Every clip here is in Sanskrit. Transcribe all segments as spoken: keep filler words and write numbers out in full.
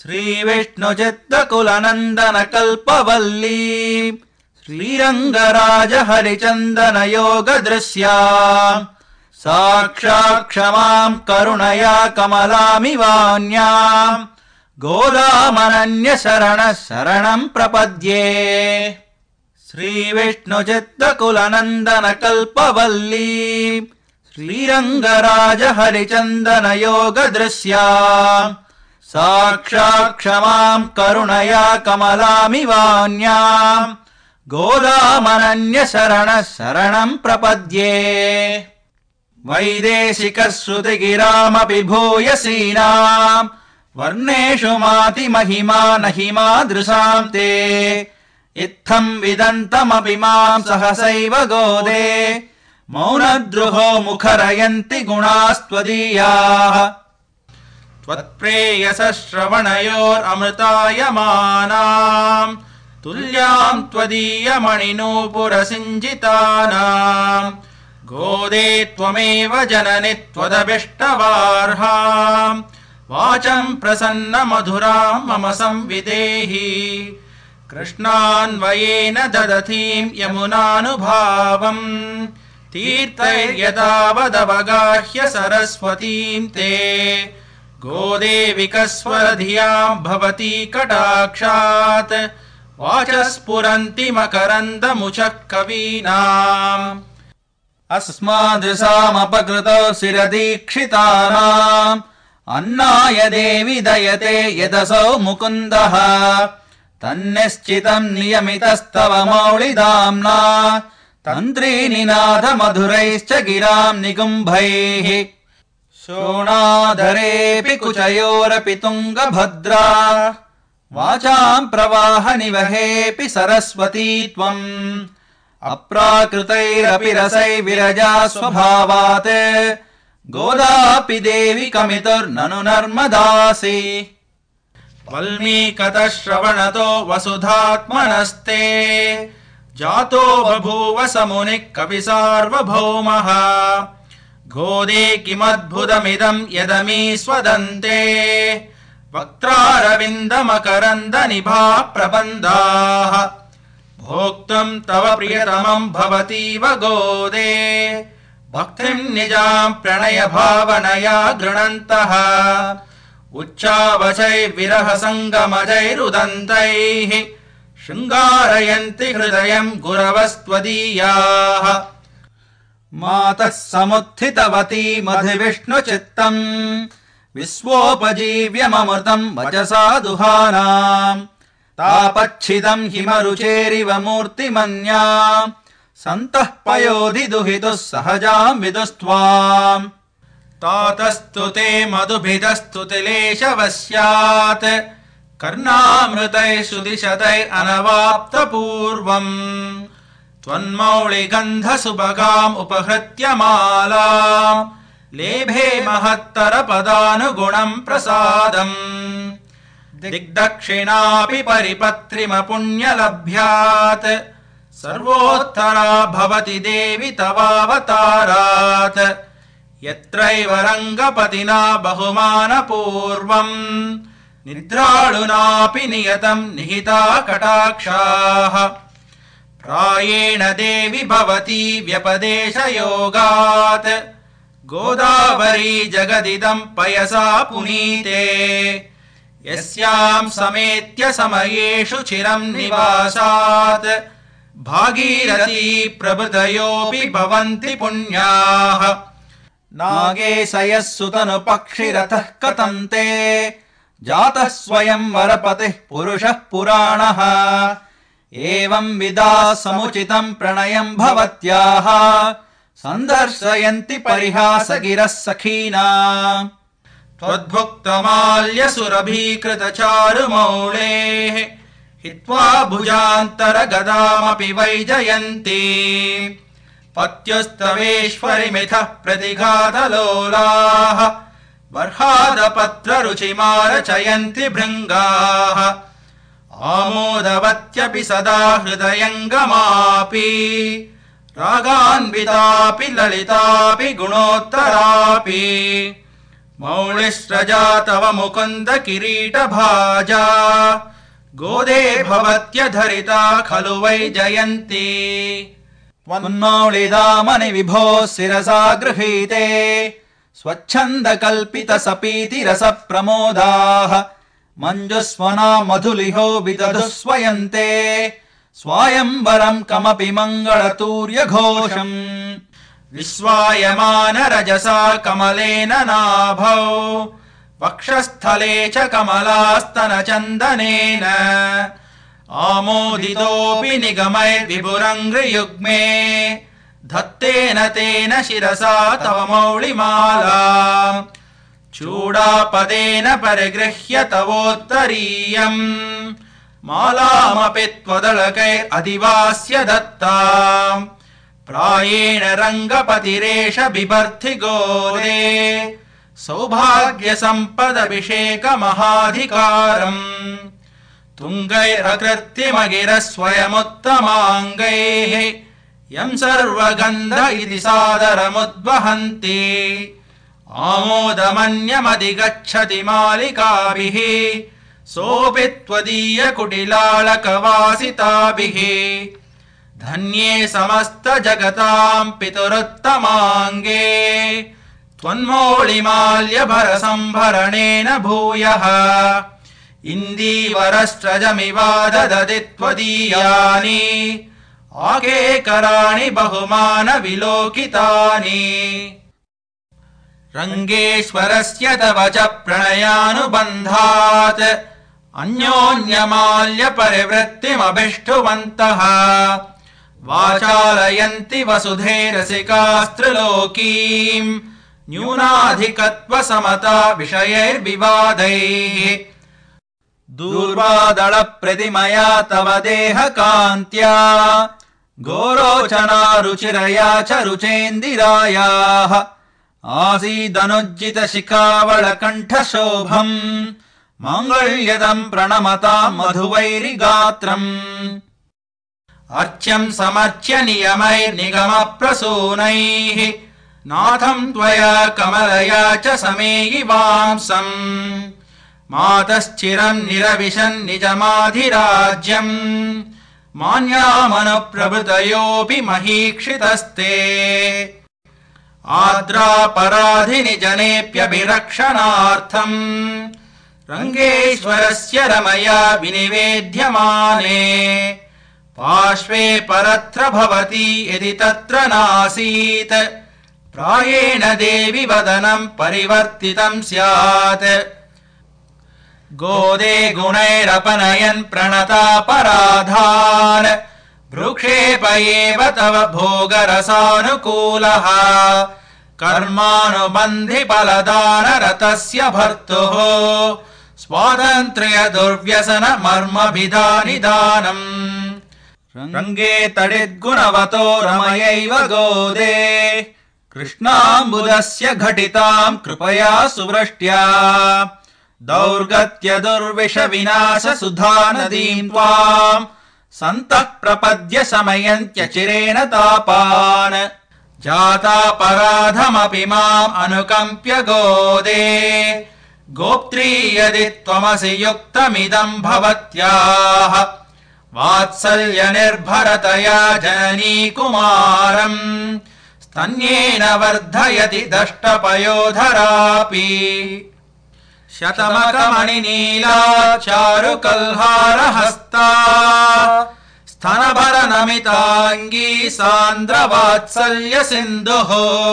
श्रीविष्णुचित्तकुलनन्दन कल्पवल्ली श्रीरङ्गराज हरिचन्दन योगदृश्या साक्षात् क्षमाम् करुणया कमलामिवान्याम् गोदामनन्य शरणः शरणम् प्रपद्ये श्रीविष्णुचित्तकुलनन्दन कल्पवल्ली श्रीरङ्गराज हरिचन्दन योगदृश्या साक्षात् क्षमाम् करुणया कमलामिवान्याम् गोदामनन्य शरणः शरणम् प्रपद्ये वैदेशिकश्रुतिगिरामपि भूयसीनाम् वर्णेषु माति महिमा नहि मादृशाम् ते इत्थम् विदन्तमपि माम् सहसैव गोदे मौनद्रुहो मुखरयन्ति गुणास्त्वदीयाः त्वत्प्रेयसः श्रवणयोरमृतायमानाम् तुल्याम् त्वदीयमणिनूपुरसिञ्जितानाम् गोदे त्वमेव जननि त्वदभिष्टवार्हाम् वाचम् प्रसन्न मधुराम् मम संविदेहि कृष्णान्वयेन ददतीम् यमुनानुभावम् तीर्थैर्यतावदवगाह्य सरस्वतीम् ते गोदे विकस्वरधियाम् भवती कटाक्षात् वाचस्फुरन्ति मकरन्दमुचः कवीनाम् अस्मादृशामपकृतौ शिरदीक्षितानाम् अन्नाय देवि दयते यदसौ मुकुन्दः तन्निश्चितम् नियमितस्तव मौलिदाम्ना तन्त्रीनिनाद मधुरैश्च गिराम् निगुम्भैः शोणाधरेऽपि कुचयोरपि तुङ्गभद्रा वाचाम् प्रवाहनिवहेऽपि सरस्वती त्वम् अप्राकृतैरपि रसैर्विरजा स्वभावात् गोदापि देवि कमितुर्ननु नर्मदासि वल्मीकतः श्रवणतो वसुधात्मनस्ते जातो बभूव समुनिः कवि सार्वभौमः गोदे किमद्भुतमिदम् यदमीस्वदन्ते वक्त्रारविन्दमकरन्दनिभाः प्रबन्धाः भोक्तुम् तव प्रियतमम् भवतीव गोदे भक्तिम् निजाम् प्रणय भावनया गृणन्तः उच्चावचैर्विरह सङ्गमजैरुदन्तैः शृङ्गारयन्ति हृदयम् गुरवस्त्वदीयाः मातः समुत्थितवती मधिविष्णुचित्तम् विश्वोपजीव्यममृतम् वचसा दुहानाम् तापच्छिदम् हिमरुचेरिव मूर्तिमन्या सन्तः पयोधि दुहितुः सहजाम् विदुस्त्वाम् तातस्तु ते मधुभिदस्तु तिलेशवस्यात् कर्णामृतैः सुदिशतैः अनवाप्तपूर्वम् त्वन्मौलिगन्धसुभगाम् उपहृत्य मालाम् लेभे महत्तरपदानुगुणम् प्रसादम् दिग्दक्षिणापि परिपत्रिमपुण्यलभ्यात् सर्वोत्तरा भवति देवि तवावतारात् यत्रैव रङ्गपतिना बहुमानपूर्वम् निद्राळुनापि नियतम् निहिता कटाक्षाः प्रायेण देवि भवती व्यपदेशयोगात् गोदावरी जगदिदम् पयसा पुनीते यस्याम् समेत्य समयेषु चिरम् निवासात् भागीरथी प्रभृतयोऽपि भवन्ति पुण्याः नागेशयः सुतनु पक्षिरथः कथम् ते जातः स्वयं वरपतिः पुरुषः पुराणः एवम् विदा समुचितम् प्रणयम् भवत्याः सन्दर्शयन्ति परिहासगिरः सखीनाम् त्वद्भुक्तमाल्यसुरभीकृतचारुमौळेः हित्वा भुजान्तरगदामपि वैजयन्ती पत्युस्तवेश्वरिमिथः प्रतिघातलोलाः बर्हादपत्ररुचिमारचयन्ति भृङ्गाः आमोदवत्यपि सदा हृदयङ्गमापि रागान्वितापि ललितापि गुणोत्तरापि मौलिस्रजा तव मुकुन्द किरीटभाजा गोदे भवत्यधरिता खलु वै जयन्ती त्वन्मौलिदामनि विभो शिरसा गृहीते स्वच्छन्द कल्पित सपीति रस प्रमोदाः मञ्जुस्वना मधुलिहो विदधु स्वयन्ते स्वायंवरं कमपि मङ्गलतूर्य घोषम् विस्वायमान रजसा कमलेन नाभौ वक्षस्थले च कमलास्तन चन्दनेन आमोदितोऽपि निगमैर्विभुरङ्घ्रियुग्मे धत्तेन तेन शिरसा तव मौलिमाला चूडापदेन परिगृह्य तवोत्तरीयम् मालामपि त्वदलकैरधिवास्य दत्ताम् प्रायेण रङ्गपतिरेष बिभर्ति गोदे सौभाग्यसम्पदभिषेकमहाधिकारम् तुङ्गैरकृत्रिमगिरः स्वयमुत्तमाङ्गैः यम् सर्वगन्ध इति सादरमुद्वहन्ति आमोदमन्यमधिगच्छति मालिकाभिः सोऽपि त्वदीयकुटिलालकवासिताभिः धन्ये समस्त जगताम् पितुरुत्तमाङ्गे त्वन्मौलिमाल्यभरसम्भरणेन भूयः इन्दीवरस्रजमिवाददति त्वदीयानि आकेकराणि बहुमानविलोकितानि रङ्गेश्वरस्य तव च प्रणयानुबन्धात् अन्योन्यमाल्य परिवृत्तिमभिष्टुवन्तः वाचालयन्ति वसुधे रसिकास्त्रिलोकीम् न्यूनाधिकत्व समता विषयैर्विवादैः दूर्वादळ प्रतिमया तव देह कान्त्या गोरोचना रुचिरया च रुचेन्दिरायाः आसीदनुज्जित शिखावळ कण्ठशोभम् माङ्गल्यदम् प्रणमताम् मधुवैरिगात्रम् अर्च्यम् समर्च्य नियमैर्निगमप्रसूनैः नाथम् त्वया कमलया च समेयिवांसम् मातश्चिरम् निरविशन् निजमाधिराज्यम् मान्यामनुप्रभृतयोऽपि महीक्षितस्ते आद्रापराधिनि जनेऽप्यभिरक्षणार्थम् रङ्गेश्वरस्य रमया विनिवेद्यमाने पार्श्वे परत्र भवति यदि तत्र नासीत् प्रायेण देवि वदनम् परिवर्तितम् स्यात् गोदे गुणैरपनयन् प्रणतापराधान् भ्रुक्षेप एव तव भोगरसानुकूलः कर्मानुबन्धि फलदानरतस्य भर्तुः स्वातन्त्र्य दुर्व्यसन मर्मभिधानिदानम् रङ्गे तडिद्गुणवतो रमयैव गोदे कृष्णाम्बुदस्य घटिताम् कृपया सुवृष्ट्या दौर्गत्य दुर्विष विनाश सुधा नदीम् त्वाम् सन्तः प्रपद्य शमयन्त्यचिरेण तापान् जातापराधमपि माम् अनुकम्प्य गोदे गोप्त्री यदि त्वमसि युक्तमिदम् भवत्याः वात्सल्य निर्भरतया जननी कुमारम् स्तन्येन वर्धयति दष्टपयोधरापि शतमकमणिनीला चारुकल्हारहस्ता स्तनभरनमिताङ्गी सान्द्रवात्सल्य सिन्धुः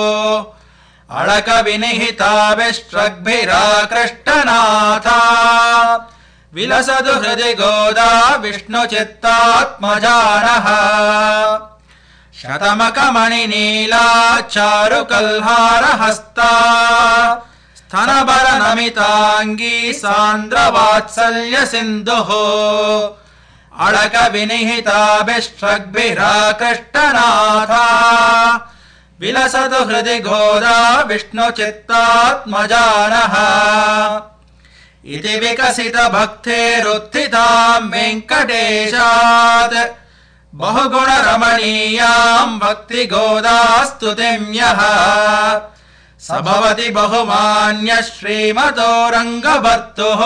अळकविनिहिताभिष्ट्रग्भिराकृष्टनाथा विलसतु हृदि गोदा विष्णुचित्तात्मजानः शतमकमणिनीला चारुकल्हारहस्ता स्तनभरनमिताङ्गी सान्द्रवात्सल्य सिन्धुः अळकविनिहिताभिष्ट्रग्भिराकृष्टनाथा विलसतु हृदि गोदा विष्णुचित्तात्मजानः इति विकसित भक्तेरुत्थिताम् वेङ्कटेशात् बहुगुणरमणीयाम् भक्ति गोदा स्तुतिम् यः स भवति बहुमान्य श्रीमतो रङ्गभर्तुः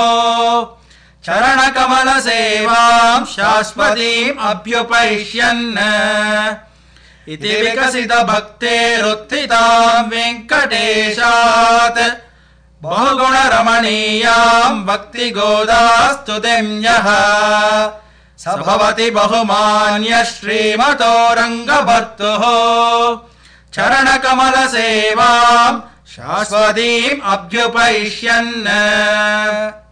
चरणकमलसेवां शाश्वतीम् अभ्युपैष्यन् इति विकसितभक्तेरुत्थिताम् वेङ्कटेशात् बहुगुणरमणीयाम् भक्तिगोदास्तुतिम् यः स भवति बहुमान्य श्रीमतो रङ्गभर्तुः चरणकमलसेवां शाश्वतीम् अभ्युपैष्यन्।